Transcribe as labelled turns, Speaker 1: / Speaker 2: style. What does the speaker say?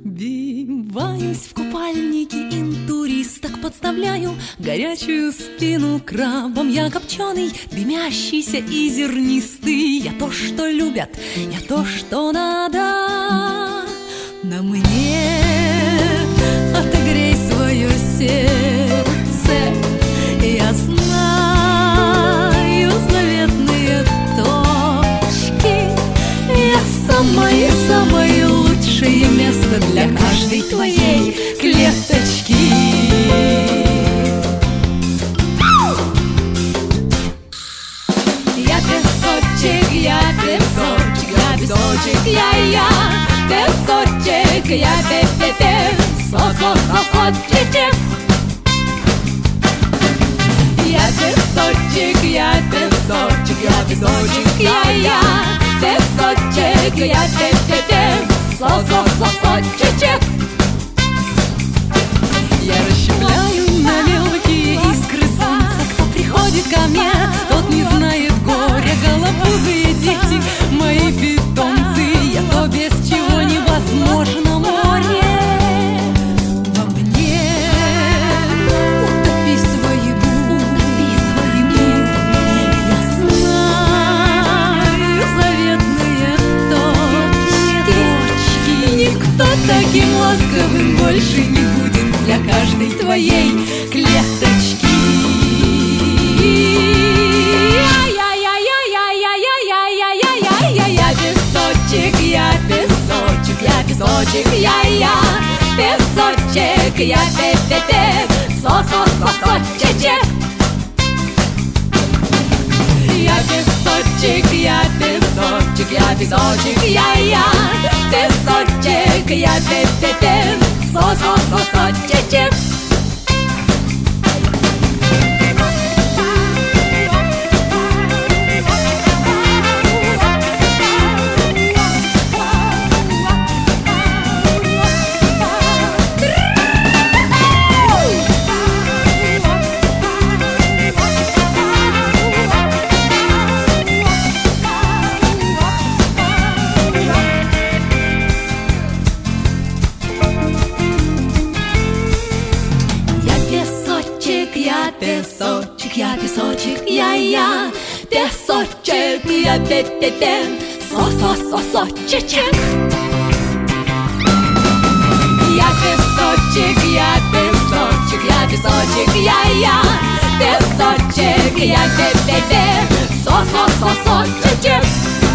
Speaker 1: Вбиваюсь в купальнике интуристок, подставляю горячую спину крабом. Я копченый, дымящийся и зернистый. Я то, что любят, я то, что надо. На мне отогрей свое сердце. Я знаю заветные точки. Я самое лучшее место для каждой твоей клеточки. Я песочек, я песочек, я песочек, я песочек, я сосочек. Я песочек, я песочек, я песочек, я песочек, я сосочек. Я расщепляю на мелкие искры солнца. Кто приходит ко мне, тот не знает горя. Голобузые дети, мои питомцы. Я то, без чего невозможно море. Во мне утопи свои бури. Я знаю заветные точки. Никто таким ласковым больше не будет для каждой твоей клеточки. Я песочек, я песочек, я песочек, я песочек, я сосочек. Я песочек, я песочек, я песочек, я песочек, я сосочек. Песочек, я песочек, я песочек, я сосочек. Я песочек, я песочек, я песочек, я песочек, я сосочек.